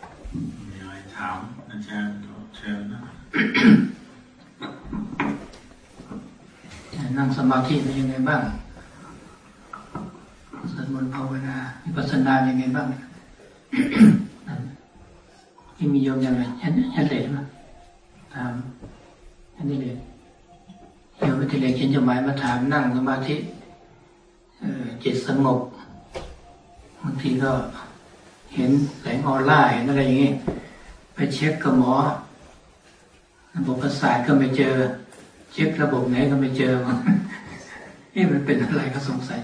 มีอะไรถามอาจารย์ก็เชิญนะนั่งสมาธิเป็นยังไงบ้างสวดมนต์ภาวนาวิปัสสนาเป็นยังไงบ้างที่มีโยมยังไงยันเลยมั้ยถามอันนี้เลยโยมวิทยาเขียนจดหมายมาถามนั่งสมาธิจิตสงบบางทีก็เห็นแสงออร่าเห็นอะไรอย่างงี้ไปเช็คกับหมอระบบประสาทก็ไม่เจอเช็คระบบไหนก็ไม่เจอนี่มันเป็นอะไรก็สงสัย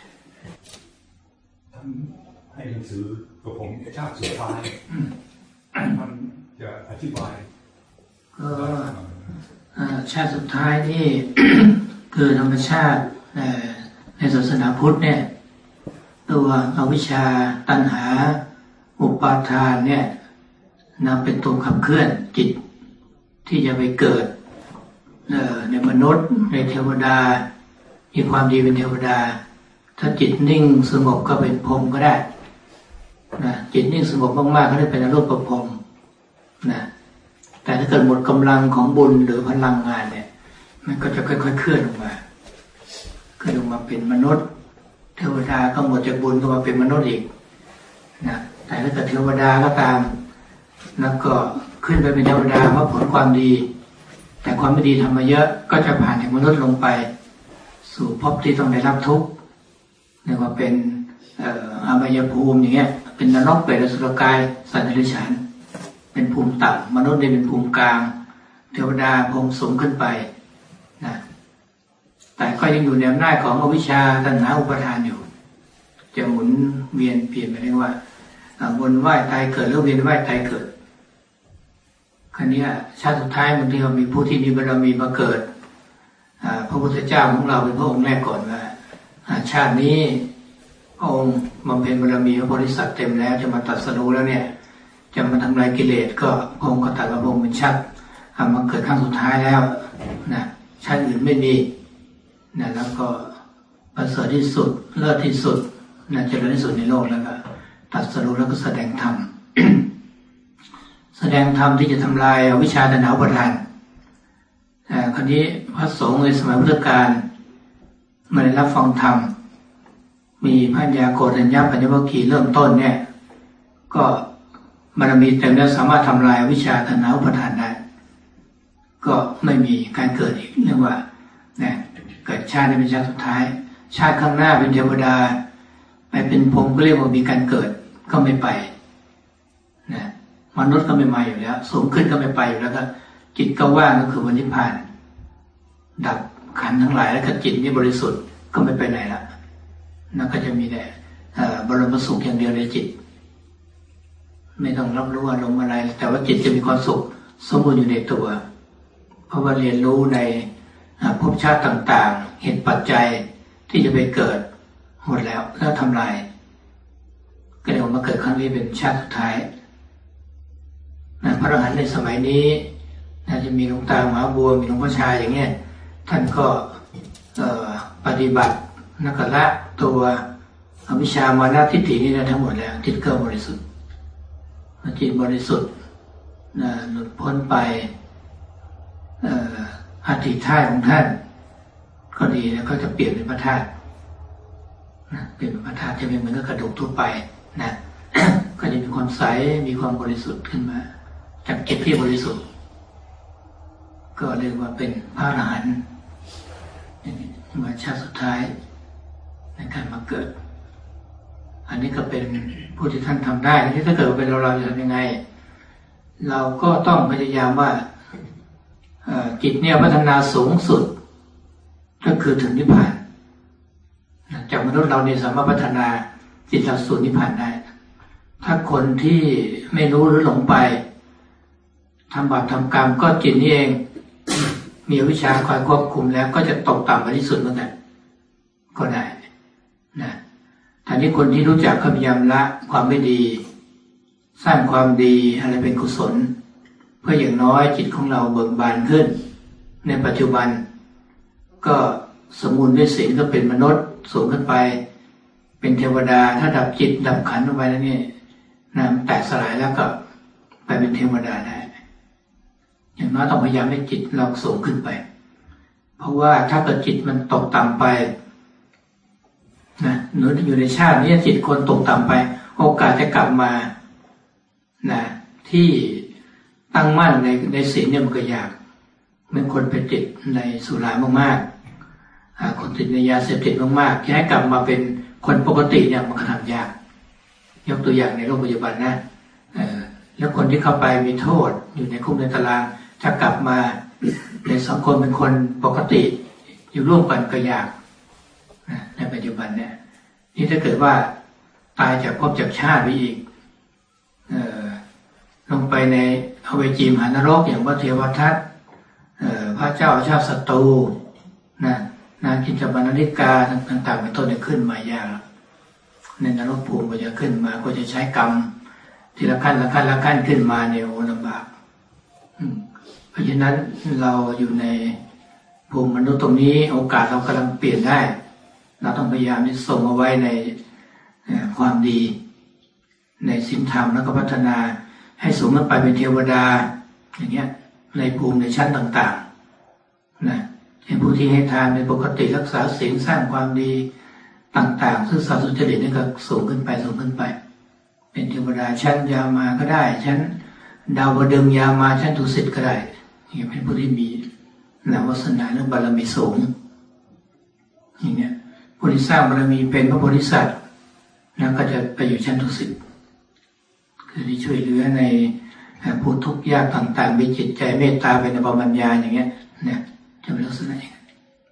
ท่านให้หนังสือกับผมชาติสุดท้ายมันจะอธิบายก็ชาติสุดท้ายนี่ คือธรรมชาติในศาสนาพุทธเนี่ยตัวอวิชชาตัณหาอุปาทานเนี่ยนำเป็นตัวขับเคลื่อนจิตที่จะไปเกิดในมนุษย์ในเทวดามีความดีเป็นเทวดาถ้าจิตนิ่งสงบก็เป็นพรหมก็ได้นะจิตนิ่งสงบมากๆก็ได้เป็นอรูปพรหมนะแต่ถ้าเกิดหมดกำลังของบุญหรือพลังงานเนี่ยมันก็จะค่อยๆเคลื่อนลงมาเป็นมนุษย์เทวดาก็หมดจากบุญก็มาเป็นมนุษย์อีกนะแต่ถ้าเกิดเทวดาก็ตามแล้วก็ขึ้นไปเป็นเทวดาเพราะผลความดีแต่ความไม่ดีทำมาเยอะก็จะผ่านจากมนุษย์ลงไปสู่ภพที่ต้องได้รับทุกข์เรียกว่าเป็นอบายภูมิอย่างเงี้ยเป็นนรกเปรตอสุรกายสัตว์เดรัจฉานเป็นภูมิต่ำมนุษย์ได้เป็นภูมิกลางเทวดาพรหมสูงขึ้นไปนะแต่ก็ยังอยู่ในอำนาจของอวิชชาตัณหาอุปาทานอยู่จะหมุนเวียนเปลี่ยนไปเรียกว่าวนว่ายตายเกิดแล้วเวียนว่ายตายเกิดครั้นี้ชาติสุดท้ายบางทีเรามีผู้ที่มีบารมีมาเกิดพระพุทธเจ้าของเราเป็นพระองค์แรกก่อนว่าชาตินี้องค์บำเพ็ญบารมีพระโพธิสัตว์เต็มแล้วจะมาตรัสรู้แล้วเนี่ยจะมาทำลายกิเลสก็พระองค์ก็ตรัสกับพระองค์เป็นชาติมาเกิดครั้งสุดท้ายแล้วนะชาติอื่นไม่มีนะแล้วก็ประเสริฐที่สุดเลิศที่สุดนะเจริญที่สุดในโลกแล้วก็ตรัสรู้แล้วก็แสดงธรรม แสดงธรรมที่จะทำลายอวิชชาตัณหาอุปาทานคราวนี้พระสงฆ์ในสมัยพุทธกาลเมื่อได้รับฟังธรรมมีพระญาโกฏัญญปัญญวคีเริ่มต้นเนี่ยก็บารมีเต็มแล้วสามารถทำลายอวิชชาตัณหาอุปาทานได้ก็ไม่มีการเกิดอีกเรียกว่าเนี่ยเกิดชาตินี้เป็นชาติสุดท้ายชาติข้างหน้าเป็นเทวดาไปเป็นพรหมก็เรียกว่ามีการเกิดก็ไม่ไปนะมนุษย์ก็ไม่มาอยู่แล้วสูงขึ้นก็ไม่ไปอยู่แล้วก็จิตก็ว่างก็คือวันนิพพานดับขันธ์ทั้งหลายแล้วก็จิตนี่บริสุทธิ์ก็ไม่ไปไหนละนั่นก็จะมีแต่บรมสุขอย่างเดียวในจิตไม่ต้องรับรู้อารมณ์อะไรแต่ว่าจิตจะมีความสุขสมบูรณ์อยู่ในตัวเพราะว่าเรียนรู้ในภพชาติต่างๆเหตุปัจจัยที่จะไปเกิดหมดแล้วทำลายก็เลยมาเกิดครั้งนี้เป็นชาติสุดท้ายพระอรหันต์ในสมัยนี้น่าจะมีหลวงตามหาบัวมีหลวงพ่อชายอย่างเงี้ยท่านก็ปฏิบัตินักละตัวอวิชชามานะทิฏฐินี่ได้ทั้งหมดแล้วจิตก็บริสุทธิ์จิตบริสุทธิ์หลุดพ้นไปอัฐิธาตุของท่านก็ดีแล้วก็จะเปลี่ยนเป็นพระธาตุเปลี่ยนเป็นพระธาตุจะไม่เหมือนกับกระดูกทั่วไปนะ ก็จะมีความใสมีความบริสุทธิ์ขึ้นมาจากจิตที่บริสุทธิ์ก็เรียกว่าเป็นพระอรหันต์มาชาติสุดท้ายในการมาเกิดอันนี้ก็เป็นผู้ที่ท่านทำได้ที่ถ้าเกิดเป็นเราจะทำยังไงเราก็ต้องพยายามว่าจิตเนี่ยพัฒนาสูงสุดก็คือถึงนิพพานจากมนุษย์เราเนี่ยสามารถพัฒนาจิตเราสู่นิพพานได้ถ้าคนที่ไม่รู้หรือหลงไปทำบาปทำกรรมก็จิตนี่เองมีวิชาคอยควบคุมแล้วก็จะตกต่ำไปที่สุดเหมือนกันก็ได้นะทีนี้คนที่รู้จักพยายามละความไม่ดีสร้างความดีอะไรเป็นกุศลเพื่ออย่างน้อยจิตของเราเบิกบานขึ้นในปัจจุบันก็สมบูรณ์ด้วยศีลก็เป็นมนุษย์สูงขึ้นไปเป็นเทวดาถ้าดับจิตดับขันธ์ลงไปแล้วนี่แตกสลายแล้วก็เป็นเทวดาได้อย่างน้อยต้องพยายามให้จิตเราสูงขึ้นไปเพราะว่าถ้าเกิดจิตมันตกต่ำไปนะหนูอยู่ในชาตินี้จิตคนตกต่ำไปโอกาสจะกลับมานะที่ตั้งมั่นในศีลเนี่ยมันก็ยากเหมือนคนไปติดในสุรามากๆคนติดในยาเสพติดมากๆจะให้กลับมาเป็นคนปกติเนี่ยมันก็ทำยากยกตัวอย่างในโลกปัจจุบันนะแล้วคนที่เข้าไปมีโทษอยู่ในคุกในตารางถ้ากลับมาในสังคมเป็นคนปกติอยู่ร่วมกันก็ยากในปัจจุบันเนี่ยนี่ถ้าเกิดว่าตายจากภพจากชาติไปอีกลงไปในอเวจีมหานรกอย่างพระเทวทัตพระเจ้าชาติศัตรูนางจินตบรรณาธิกาต่างๆเป็นต้นเนี่ยขึ้นมายากในนรกภูมิก็จะขึ้นมาก็จะใช้กรรมทีละขั้นละขั้นละขั้นขึ้นมาเนี่ยโอ้ลำบากเพราะฉะนั้นเราอยู่ในภูมิมนุษย์ตรงนี้โอกาสเรากำลังเปลี่ยนได้เราต้องพยายามที่ส่งเอาไว้ในความดีในศีลธรรมแล้วก็พัฒนาให้สูงขึ้นไปเป็นเทวดาอย่างเงี้ยในภูมิในชั้นต่างๆนะเป็นผู้ที่ให้ทานเป็นปกติรักษาศีลสร้างความดีต่างๆซึ่งสัตว์สุจริตนี่ก็สูงขึ้นไปสูงขึ้นไปเป็นเทวดาชั้นยามาก็ได้ชั้นดาวดึงยามาชั้นดุสิตก็ได้นี่เป็นผู้ที่มีวาสนาเรื่องบารมีสูงอย่างเงี้ยผู้ที่สร้างบารมีเป็นพระโพธิสัตว์แล้วก็จะไปอยู่ชั้นดุสิตคือที่ช่วยเหลือในผู้ทุกข์ยากต่างๆมีจิตใจเมตตาเป็นปัญญาอย่างเงี้ยเนี่ยจะเป็นลักษณะอย่างนั้น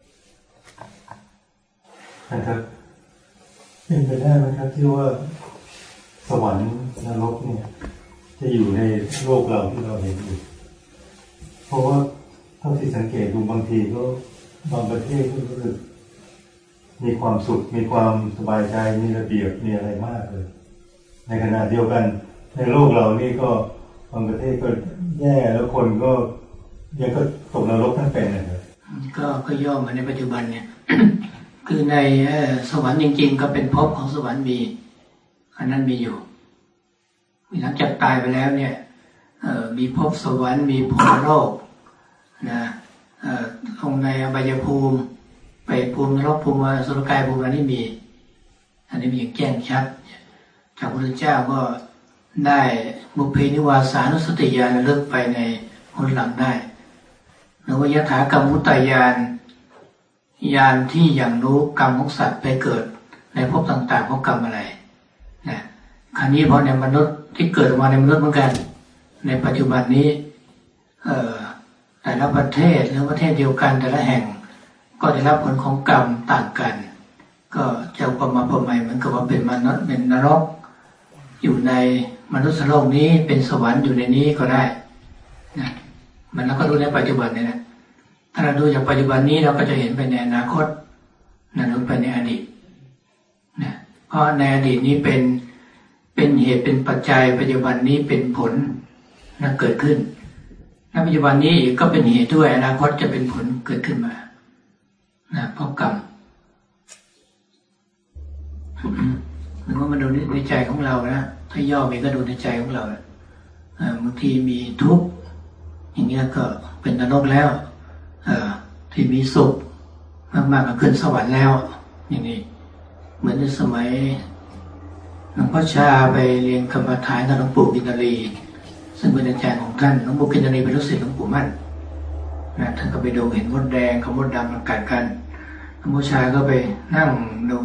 นะครับเป็นไปได้ไหมครับที่ว่าสวรรค์นรกเนี่ยจะอยู่ในโลกเราที่เราเห็นอยู่เพราะว่าเท่าที่สังเกตดูบางทีก็บางประเทศก็รู้สึกมีความสุขมีความสบายใจมีระเบียบมีอะไรมากเลยในขณะเดียวกันในโลกเรานี่ก็บางประเทศก็แย่แล้วคนก็ยังก็ตกนรกทั้งเป็นนะครับก็ย่อมาในปัจจุบันเนี่ย คือในสวรรค์จริงๆก็เป็นภพของสวรรค์มีอันนั้นมีอยู่หลังจากตายไปแล้วเนี่ยมีภพสวรรค์มีพรหมโลกนะลงในอบายภูมิไปภูมินรกภูมิอสุรกายภูมิอันนี้มีอย่างแจ้งชัดจากพระพุทธเจ้าก็ได้บุพเพนิวาสานุสติญาณระลึกไปในหนหลังได้หรือว่ายถากรรมุตตญาณญาณที่อย่างรู้กรรมของสัตว์ไปเกิดในภพต่างๆเพราะกรรมอะไรนะคราวนี้พอในมนุษย์ที่เกิดมาในมนุษย์เหมือนกันในปัจจุบันนี้แต่ละประเทศหรือประเทศเดียวกันแต่ละแห่งก็ได้รับผลของกรรมต่างกันก็จะประมาประไมเหมือนกับว่าเป็นมนุษย์เป็นนรกอยู่ในมนุษย์โลกนี้เป็นสวรรค์อยู่ในนี้ก็ได้นะมันเราก็ดูในปัจจุบันนี่นะถ้าเราดูจากปัจจุบันนี้เราก็จะเห็นไปในอนาคตนั่นรู้ไปในอดีตนะเพราะในอดีตนี้เป็นเหตุเป็นปัจจัยปัจจุบันนี้เป็นผลนะเกิดขึ้นในปัจจุบันนี้อีกก็เป็นเหตุด้วยอนาคตจะเป็นผลเกิดขึ้นมานะเพราะกรรมหรือว่ามันดูในใจของเรานะถ้าย่อไปก็ดูในใจของเราบางทีมีทุกข์อย่างเงี้ยก็เป็นนรกแล้วที่มีสุขมากๆก็ขึ้นสวรรค์แล้วอย่างนี้เหมือนในสมัยหลวงพ่อชาไปเรียนกรรมฐานกับหลวงปู่กินนารีซึ่งเป็นอาจารย์ของท่านหลวงปู่กินนารีเป็นลูกศิษย์หลวงปู่มั่นนะท่านก็ไปดูเห็นมดแดงกับมดดำมันกัดกันหลวงพ่อชาก็ไปนั่งดู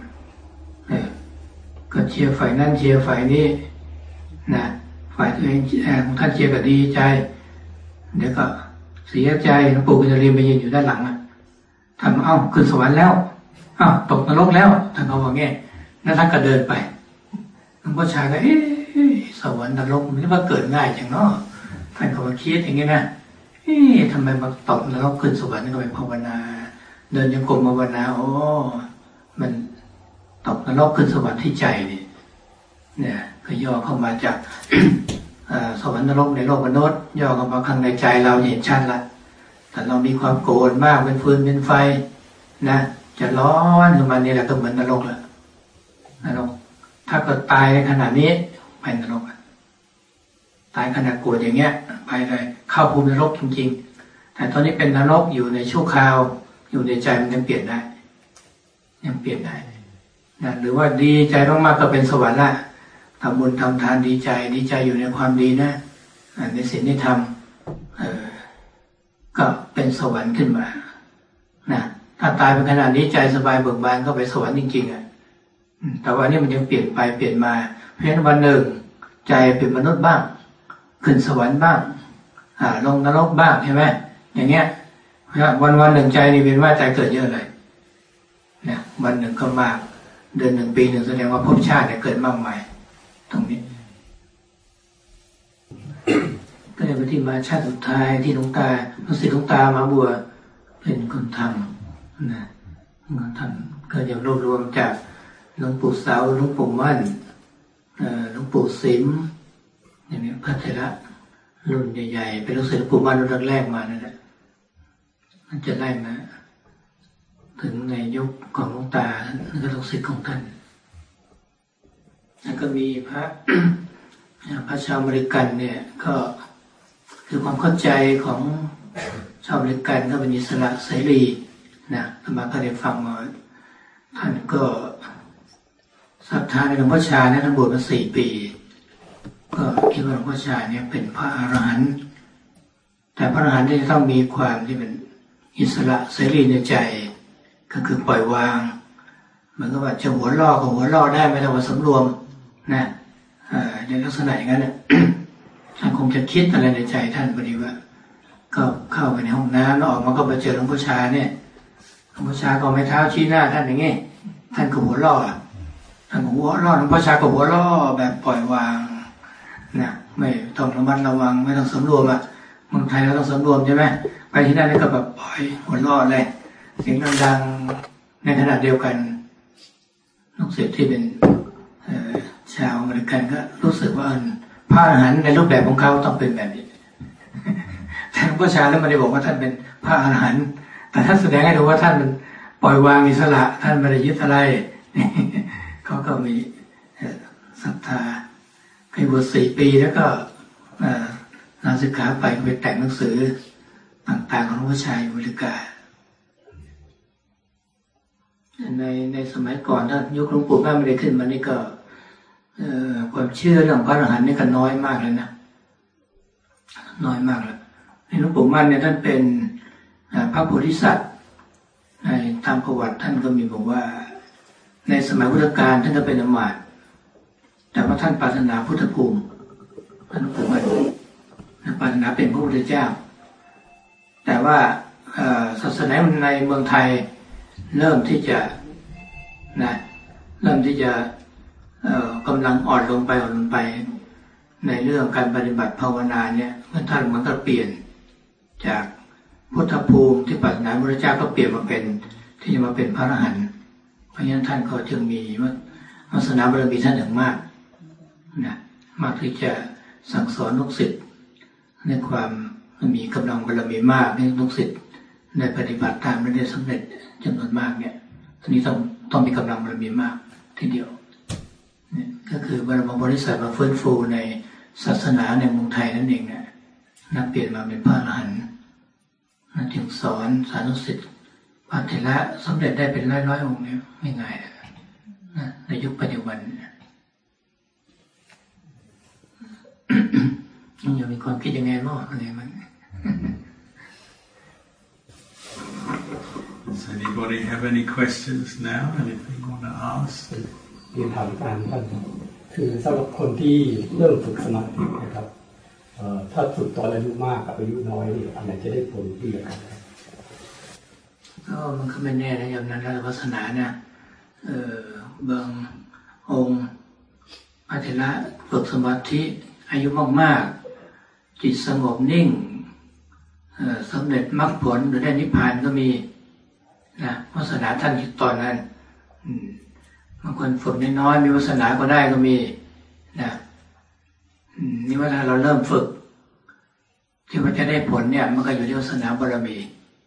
ก็เชียร์ฝ่ายนั่นเชียร์ฝ่ายนี้นะฝ่ายตัวเองของท่านเชียร์ก็ดีใจเดี๋ยวก็เสียใจหลวงปู่กินนารีไปยืนอยู่ด้านหลังท่านขึ้นสวรรค์แล้วตกนรกแล้วท่านเขาบอกงี้แล้วท่านก็เดินไปหลวงพ่อชาก็สวรรค์นรกมันว่าเกิดง่ายจังเนาะท่านก็มาคิดอย่างงี้นะทำไมมาตกนรกขึ้นสวรรค์ก็ไปภาวนาเดินยังกรมภาวนามันตกนรกขึ้นสวรรค์ที่ใจเนี่ยก็ย่อเข้ามาจาก สวรรค์นรกในโลกมนุษย์ย่อเข้ามาข้างในใจเราเห็นชัดละแต่เรามีความโกรธมากเป็นฟืนเป็นไฟนะจะร้อนขึ้นมานี่แหละก็เหมือนนรกละนรกถ้าเกิดตายในขณะนี้ไปนรกตายขณะโกรธอย่างเงี้ยไปเลยเข้าภูมินรกจริงๆแต่ตอนนี้เป็นนรกอยู่ในชั่วคราวอยู่ในใจมันยังเปลี่ยนได้ยังเปลี่ยนได้นะหรือว่าดีใจมากๆก็เป็นสวรรค์ละทำบุญทำทานดีใจอยู่ในความดีนะในศีลในธรรมก็เป็นสวรรค์ขึ้นมานะถ้าตายเป็นขนาดนี้ใจสบายเบิกบานก็ไปสวรรค์จริงๆอ่ะแต่ว่านี่มันยังเปลี่ยนไปเปลี่ยนมาเพราะฉะนั้นวันหนึ่งใจเป็นมนุษย์บ้างขึ้นสวรรค์บ้างลงนรกบ้างใช่ไหมอย่างเงี้ยวันหนึ่งใจนี่เป็นว่าใจเกิดเยอะเลยเนี่ยวันหนึ่งก็มากเดือนหนึ่งปีหนึ่งแสดงว่าภพชาติเนี่ยเกิดมากมายตรงนี้ก็เลยไปที่มาชาติสุดท้ายที่หลวงตาลูกศิษย์หลวงตามาบัวเป็นคนทำนะท่านก็จะรวบรวมจากหลวงปู่เสาหลวงปู่มั่นหลวงปู่สิมอย่างนี้พระเถระรุ่นใหญ่ๆเป็นลูกศิษย์หลวงปู่มั่นรุ่นแรกมานั่นแหละมันจะไล่มาถึงในยุคของหลวงตาแล้วก็ลูกศิษย์ของท่านแล้วก็มีพระ พระชาวอเมริกันเนี่ยก็คือความเข้าใจของชาวอเมริกันก็เป็นอิสระเสรีนะธรรมะก็ได้ฟังมาท่านก็ศรัทธาในหลวงพ่อชาเนี่ยท่านบวชมา4 ปีก็คิดว่าหลวงพ่อชาเนี่ยเป็นพระอรหันต์แต่พระอรหันต์ที่จะต้องมีความที่เป็นอิสระเสรีในใจก็คือปล่อยวางเหมือนกับว่าจะหัวล่อก็หัวล่อได้ไม่ต้องมาสำรวมนะในลักษณะอย่างนั้นท่านคงจะคิดอะไรในใจท่านพอดีว่าก็เข้าไปในห้องน้ำแล้วออกมาก็ไปเจอหลวงพ่อชาเนี่ยหลวงพ่อชาก็ไม่เท้าชี้หน้าท่านอย่างงี้ท่านก็หัวล่อท่านหัวล่อหลวงพ่อชาก็หัวล่อแบบปล่อยวางนะไม่ต้องระมัดระวังไม่ต้องสำรวมเมืองไทยเราต้องสำรวมใช่ไหมไปที่นั่นก็แบบปล่อยหัวล่อเลยเสียงดังๆในขณะเดียวกันลูกศิษย์ที่เป็นชาวอเมริกันก็รู้สึกว่าพระอรหันต์ในรูปแบบของเขาต้องเป็นแบบนี้แต่หลวงพ่อชาแล้วไม่ได้บอกว่าท่านเป็นพระอรหันต์แต่ท่านแสดงให้ดูว่าท่านเป็นปล่อยวางอิสระท่านไม่ได้ยึดอะไรเขาก็มีศรัทธาเคยบวช4 ปีแล้วก็ลาสิกขาไปแต่งหนังสือต่างๆของหลวงพ่อชาอยู่อเมริกาในสมัยก่อนถ้ายุคหลวงปู่มั่นไม่ได้ขึ้นมานี่ก็ความเชื่อเรื่องพระอรหันต์นี่ก็น้อยมากเลยนะน้อยมากแล้วหลวงปู่มั่นเนี่ยท่านเป็นพระโพธิสัตว์ตามประวัติท่านก็มีบอกว่าในสมัยพุทธกาลท่านก็เป็นอมาตย์แต่ว่าท่านปรารถนาพุทธภูมิท่านหลวงปู่มั่นปรารถนาเป็นพระพุทธเจ้าแต่ว่าศาสนาในเมืองไทยเริ่มที่จะกำลังอ่อนลงไปในเรื่องการปฏิบัติภาวนาเนี่ยเมื่อท่านมันก็เปลี่ยนจากพุทธภูมิที่ปรารถนาพระพุทธเจ้าก็เปลี่ยนมาเป็นที่จะมาเป็นพระอรหันต์เพราะฉะนั้นท่านก็จึงมีวาสนาบารมีท่านอย่างมากมากที่จะสั่งสอนลูกศิษย์ในความมีกำลังบารมีมากในลูกศิษย์ในปฏิบัติตามและได้สำเร็จจำนวนมากเนี่ยทีนี้ต้องมีกำลังบารมีมากทีเดียวเนี่ยก็คือบรมบริษัทมาฟื้นฟูในศาสนาในเมืองไทยนั่นเองเนี่ยเปลี่ยนมาเป็นพระอรหันต์จึงสอนสานุศิษย์พระเถระสำเร็จได้เป็นร้อยๆองค์เนี่ยไม่ง่ายนะในยุคปัจจุบันยังมีความคิดยังไงบ้างอะไรมัน Does anybody have any questions now? Anything you want to ask? เรียนถามอาจารย์ท่านคือสำหรับคนที่เริ่มฝึกสมาธินะครับถ้าฝึกตอนอายุมากกับอายุน้อยอะไรจะได้ผลดีกันก็มันก็ไม่แน่นะอย่างนั้นแล้วศาสนาเนี่ยบางองค์พระเถระฝึกสมาธิอายุมากๆจิตสงบนิ่งสำเร็จมรรคผลหรือได้นิพพานก็มีนะวาสนาท่านตอนนั้นบางคนฝึกน้อยๆมีวาสนาก็ได้ก็มีนะนี่ว่าถ้าเราเริ่มฝึกที่ว่าจะได้ผลเนี่ยมันก็อยู่ที่วาสนาบารมี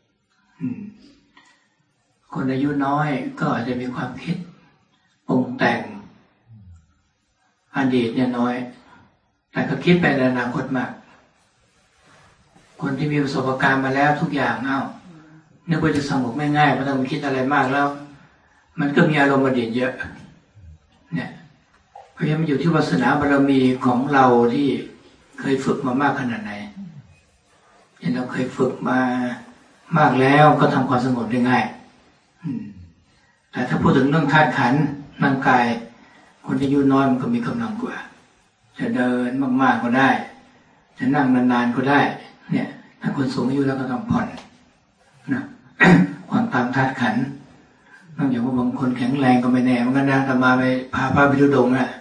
คนอายุน้อยก็อาจจะมีความคิดปรุงแต่งอดีตเนี่ยน้อยแต่ก็คิดไปในอนาคตมากคนที่มีประสบการณ์มาแล้วทุกอย่างนึกว่าจะสงบง่ายๆไม่ต้องคิดอะไรมากแล้วมันก็มีอารมณ์มาเด่นเยอะเนี่ยเพราะฉะนั้นมันอยู่ที่วาสนาบารมีของเราที่เคยฝึกมามากขนาดไหนเราเคยฝึกมามากแล้วก็ทำความสงบได้ง่ายแต่ถ้าพูดถึงเรื่องธาตุขันธ์ร่างกายคนที่อายุน้อยมันก็มีกำลังกว่าจะเดินมากๆก็ได้จะนั่งนานๆก็ได้เนี่ยถ้าคนสูงอายุแล้วก็ต้องผ่อนนะผ่อนตามธาตุขันธ์นอกจากว่าบางคนแข็งแรงก็ไม่แน่มันก็นะแต่มาไปพาไปดูดงอ่ะ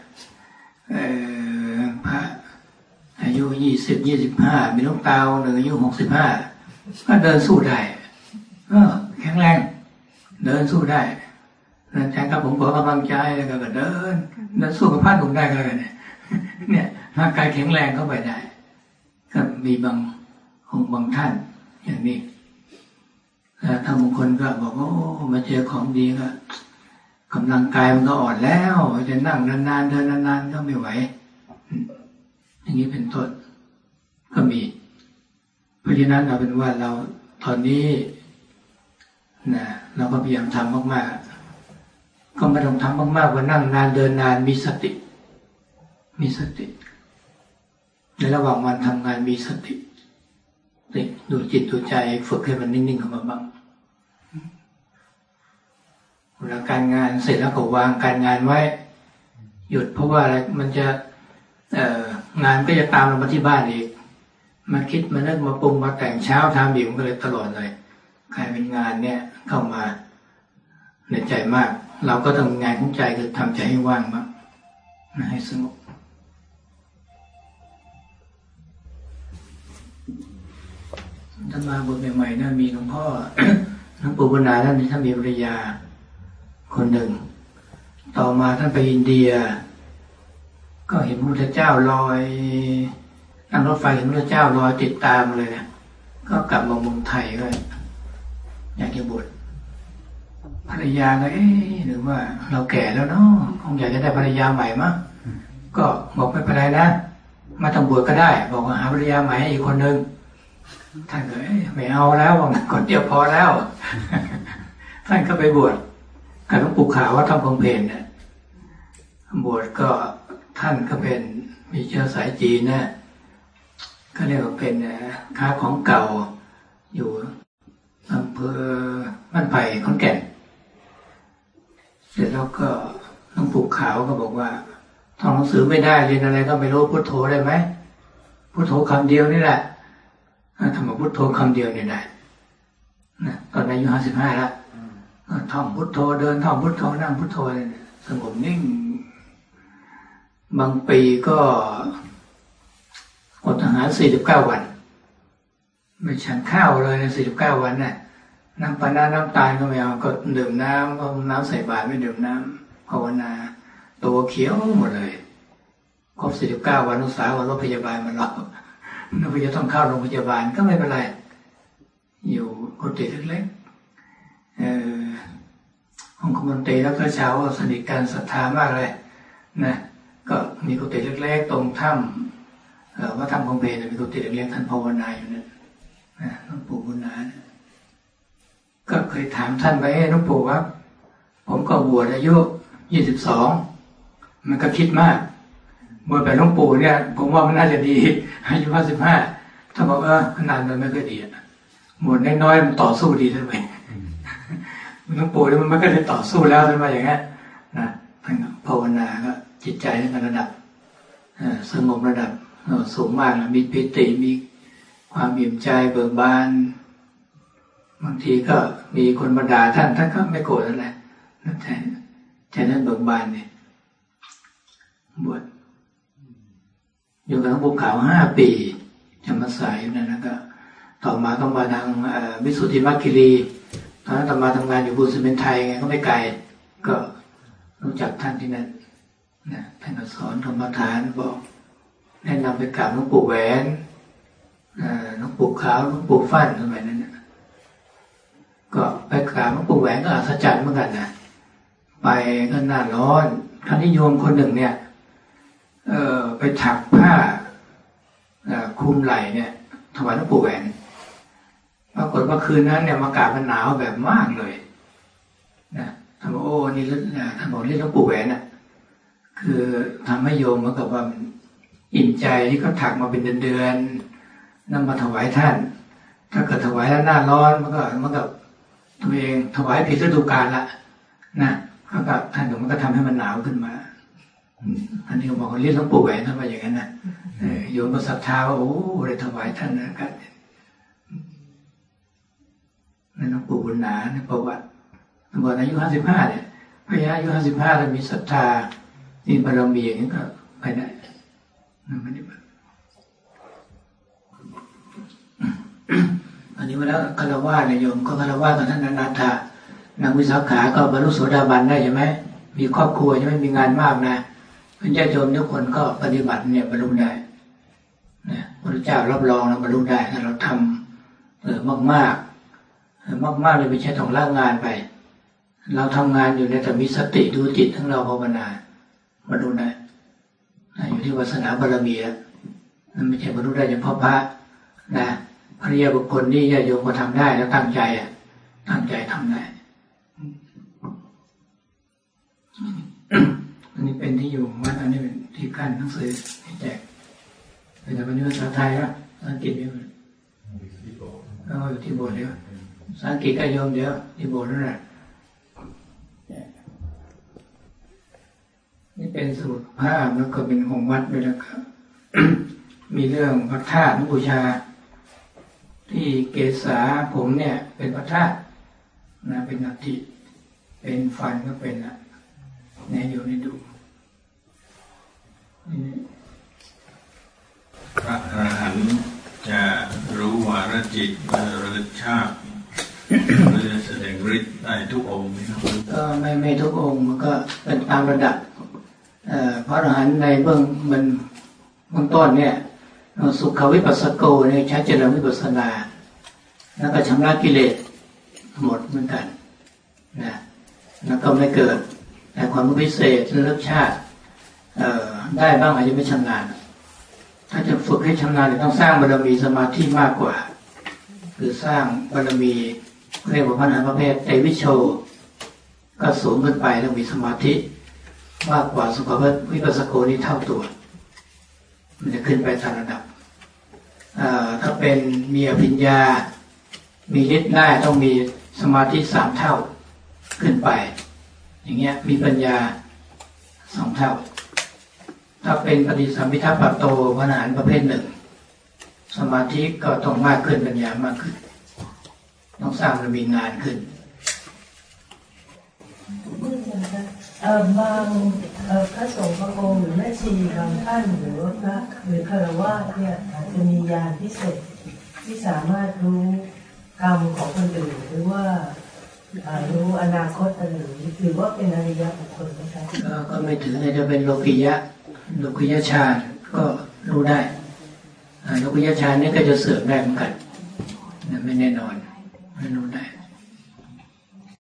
พระอายุ20-25มีลูกตาหนึ่งอายุ65ก็เดินสู้ได้แข็งแรงเดินสู้ได้อาจารย์ครับผมขอกำลังใจแล้วก็เดินสู้กับพระหนุ่มได้ก็เลยเนี่ยร่างกายแข็งแรงเข้าไปได้ก็มีบางท่านอย่างนี้ถ้าบางคนก็บอกว่ามาเจอของดีก็กำลังกายมันก็อ่อนแล้วจะนั่งนานๆเดินนานๆก็ไม่ไหวอย่างนี้เป็นต้นก็มีเพราะฉะนั้นเอาเป็นว่าเราตอนนี้นะเราก็พยายามทำมากๆก็ไม่ต้องทำมากๆว่านั่งนานเดินนานมีสติในระหว่างวันทำงานมีสติดูจิตดูใจฝึกให้มันนิ่งๆเข้ามาบ้างเวลาการงานเสร็จแล้วก็วางการงานไว้หยุดเพราะว่าอะไรมันจะงานก็จะตามเรามาที่บ้านอีกมาคิดมานึกมาปรุงมาแต่งเช้าทำอีกมันก็เลยตลอดเลยกลายเป็นงานเนี่ยเข้ามาในใจมากเราก็ต้องงานของใจคือทำใจให้ว่างบ้างให้สงบท่านมาบวชใหม่ๆนะมีหลวงพ่อ หลวงปู่บุญนาท่านมีภรรยาคนหนึ่งต่อมาท่านไปอินเดียก็เห็นพระพุทธเจ้าลอยนั่งรถไฟเห็นพระพุทธเจ้าลอยติดตามเลยนะก็กลับมาเมืองไทยก็อยากจะบวชภรรยาก็หรือว่าเราแก่แล้วเนาะคงอยากจะได้ภรรยาใหม่มั้งก็บอกไม่เป็นไรนะมาต้องบวชก็ได้บอกว่าหาภรรยาใหม่อีกคนนึงท่านก็ไม่เอาแล้วคนเดียวพอแล้วท่านก็ไปบวชกับหลวงปู่ขาววัดถ้ำพงเพลเนี่ยบวชก็ท่านก็เป็นมีเชื้อสายจีนนะก็เรียกว่าเป็นค้าของเก่าอยู่อำเภอบ้านไผ่ขอนแก่นเสร็จแล้วก็หลวงปู่ขาวก็บอกว่าท่องหนังสือไม่ได้เรียนอะไรก็ไม่รู้พุทโธได้ไหมพุทโธคำเดียวนี่แหละทำมาพุทโธคำเดียวนี่ได้นะตอนอายุ55แล้วท่องพุทโธเดินท่องพุทโธนั่งพุทโธสงบนิ่งบางปีก็อดอาหาร49 วันไม่ฉันข้าวเลย49 วันน่ะน้ำปานาน้ำตาลก็ไม่เอาก็ดื่มน้ำก็น้ำใส่บาตรไม่ดื่มน้ำภาวนาตัวเขียวหมดเลยครบ49 วันอุตส่าห์ว่ารถพยาบาลมารับนักพยาต้องเข้าโรงพยาบาลก็ไม่เป็นไรอยู่กุฏิเล็กๆห้องคอมมอนเตแล้วก็เช้าสนิทกันศรัทธามากเลยนะก็มีกุฏิเล็กๆตรงถ้ำว่าถ้ำพงเพลมีกุฏิเล็กๆท่านภาวนาอยู่นั่นนะหลวงปู่บุญนาก็เคยถามท่านไว้หลวงปู่ครับผมก็บวชอายุ22มันก็คิดมากบวชแบบหลวงปู่เนี่ยผมว่ามันน่าจะดีอายุ55ถ้าบอกนานมันไม่ค่อยดีบวชน้อยๆมันต่อสู้ดีท่านไหมหลวงปู่เนี่ยมันไม่ก็ได้ต่อสู้แล้วท่านว่าอย่างนี้นะท่านภาวนาก็จิตใจในระดับสงบระดับสูงมากมีปิติมีความอิ่มใจเบิกบานบางทีก็มีคนมาด่าท่านก็ไม่โกรธอะไรใจนั้นเบิกบานเนี่ยบวชอยู่กับหลวงปู่ขาว5 ปีจำพรรษาอยู่นั่นแล้วก็ต่อมาต้องมาทางวิสุทธิมรรคคีรีตอนนั้นต่อมาทำงานอยู่บูนซีเมนต์ไทยไงก็ไม่ไกลก็รู้จักท่านที่นั่นนะท่านก็สอนกรรมฐานบอกแนะนำไปกราบหลวงปู่แหวนหลวงปู่ขาวหลวงปู่ฟั่นสมัยนั้นนะก็ไปกราบหลวงปู่แหวนก็อัศจรรย์เหมือนกันนะไปก็หน้าร้อนคราวนี้โยมคนหนึ่งเนี่ยไปถักผ้าคลุมไหล่เนี่ยถวายหลวงปู่แหวนปรากฏว่าคืนนั้นเนี่ยอากาศมันหนาวแบบมากเลยนะท่านบอกโอ้นี่ท่านบอกเรียกหลวงปู่แหวนน่ะคือทำให้โยมเหมือนกับว่าอิ่มใจที่เขาถักมาเป็นเดือนๆนำมาถวายท่านถ้าเกิดถวายแล้วหน้าร้อนมันก็ตัวเองถวายผิดฤดูกาลละนะเขาก็ท่านมันก็ทำให้มันหนาวขึ้นมาอันนี้บอกว่าเรียกหลวงปู่แหวนท่านว่าอย่างนั้นนะโยมก็ศรัทธาว่าโอ้ได้ถวายท่านนะครับนั่นหลวงปู่บุญนาในประวัติบอกอายุ55เนี่ยพระยาอายุ55แล้วมีศรัทธามีบารมีอย่างนี้ก็ไปได้ไม่ได้อันนี้เวลาคารวะเนี่ยโยมก็คารวะกับท่านอนาถานางวิสาขาก็บรรลุโสดาบันได้ใช่ไหมมีครอบครัวใช่ไหมมีงานมากนะพระเจ้าโยมทุกคนก็ปฏิบัติเนี่ยบรรลุได้นะพระเจ้ารับรองแล้วบรรลุได้ถ้าเราทำมากเลยไม่ใช่ต้องละงานไปเราทำงานอยู่ในแต่มีสติดูจิตทั้งเราภาวนาบรรลุได้อยู่ที่วาสนาบารมีแล้วนั่นไม่ใช่บรรลุได้เฉพาะพระนะพระริยบุคคลนี่ญาติโยมก็ทำได้แล้วตั้งใจทำได้อันนี้เป็นที่อยู่วัดอันนี้เป็นที่กั้นหนังสือที่แจกเป็นแต่วันนี้ภาษาไทยนะภาษาอังกฤษอยู่ที่โบสถ์เดียวภาษาอังกฤษก็โยมเดียวที่โบสถ์นั่นแหละนี่เป็นสมุดภาพแล้วก็เป็นของวัดด้วยนะครับ มีเรื่องพระธาตุบูชาที่เกศาผมเนี่ยเป็นพระธาตุนะเป็นอัฐิเป็นฟันก็เป็นนะเนี่ยอยู่ในดูพระอรหันต์จะรู้วาระจิตระลึกชาติหรือแสดงฤทธิ์ได้ทุกองค์ก็ไม่ทุกองค์มันก็เป็นตามระดับพระอรหันต์ในเบื้องต้นเนี่ยสุขวิปัสสโกเนี่ยใช้เจริญวิปัสสนาแล้วก็ชำระกิเลสหมดเหมือนกันนะแล้วก็ไม่เกิดแต่ความรู้พิเศษระลึกชาติได้บ้างอาจจะไม่ชำนาญถ้าจะฝึกให้ชำนาญต้องสร้างบารมีสมาธิมากกว่าคือสร้างบารมีเรียกว่าพระอรหันต์ประเภทเตวิโชก็สูงขึ้นไปต้องมีสมาธิมากกว่าสุขวิปัสสโกนี่เท่าตัวมันจะขึ้นไปตามระดับถ้าเป็นมีอภิญญามีฤทธิ์ได้ต้องมีสมาธิ3 เท่าขึ้นไปอย่างเงี้ยมีปัญญา2 เท่าถ้าเป็นปฏิสัมภิทัปปโตพระอรหันต์ประเภท1สมาธิก็ต้องมากขึ้นปัญญามากขึ้นต้องสร้างบารมีนานขึ้นบางพระสงฆ์พระองค์หรือแม่ชีบางท่านหรือว่าพระหรือฆราวาสเนี่ยอาจจะมีญาณพิเศษที่สามารถรู้กรรมของคนอื่นหรือว่ารู้อนาคตอะไรหรือว่าเป็นอริยบุคคลนะคะก็ไม่ถึงจะเป็นโลกิยะฌานก็รู้ได้โลกิยะฌานนี่ก็จะเสื่อมได้เหมือนกันไม่แน่นอนไม่รู้ได้